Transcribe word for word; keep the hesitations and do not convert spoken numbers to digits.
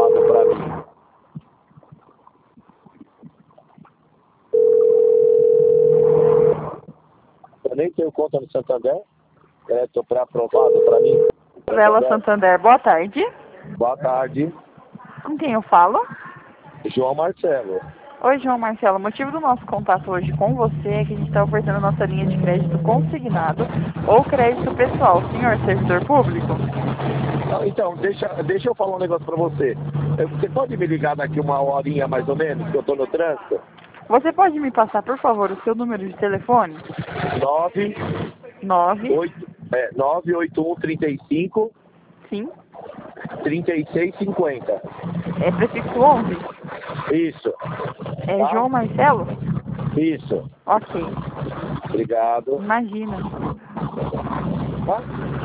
aprovado para mim. Eu nem tenho conta no Santander. Crédito pré-aprovado para mim. Vela Santander, boa tarde. Boa tarde. Com quem eu falo? João Marcelo. Oi, João Marcelo. O motivo do nosso contato hoje com você é que a gente está oferecendo nossa linha de crédito consignado ou crédito pessoal. Senhor servidor público? Não, então, deixa, deixa eu falar um negócio para você. Eh, Você pode me ligar daqui uma horinha mais ou menos, que eu estou no trânsito? Você pode me passar, por favor, o seu número de telefone? nove Nove. oito é, nove oito um trinta e cinco Sim. trinta e seis cinquenta. É prefixo onze? Isso. É Tá? João Marcelo? Isso. Ok. Obrigado. Imagina. Tá?